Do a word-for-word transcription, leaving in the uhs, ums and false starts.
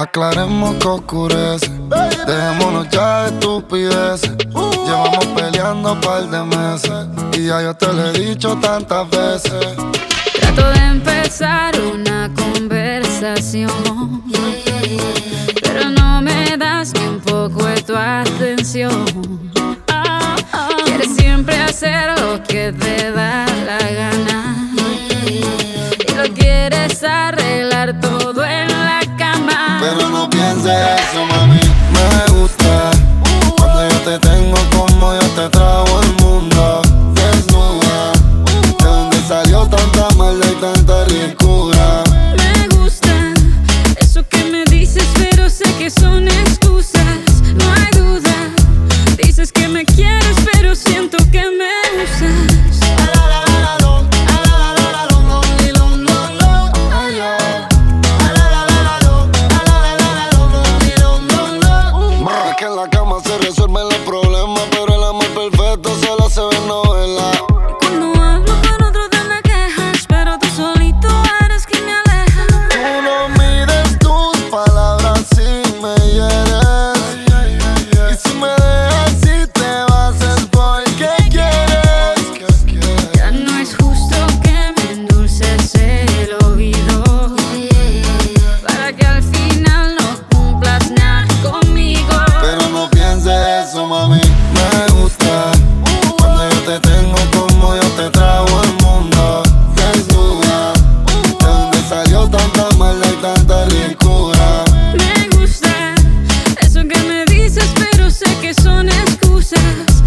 aclaremos que oscurece. Dejémonos ya de estupideces. Llevamos peleando un par de meses y ya yo te lo he dicho tantas veces. Trato de empezar una conversación, pero no me das ni un poco de tu atención. Quieres siempre hacer lo que te da la gana y lo quieres arreglar todo en la cama. Pero no pienses eso, mami. Me gusta cuando yo te tengo como yo te trago el mundo. Desnuda, de donde salió tanta maldad y tanta ricura. Me gusta eso que me dices, pero sé que son excusas. No hay duda, dices que me quieres, pero siento que me usas. Es que en la cama se resuelven los problemas, pero el amor perfecto solo se ve en novela. Cuando hablo con otro te me quejas, pero tú solito eres quien me aleja. Tú no mides tus palabras si me hieres. Y si me dejas y te vas es porque quieres. Ya no es justo que me endulces el oído para que al final no cumplas nada conmigo. Pero no pienses eso, mami. Me gusta cuando yo te tengo como yo te trago el mundo. Desnuda, de donde salió tanta maldad y tanta ricura. Me gusta eso que me dices, pero sé que son excusas.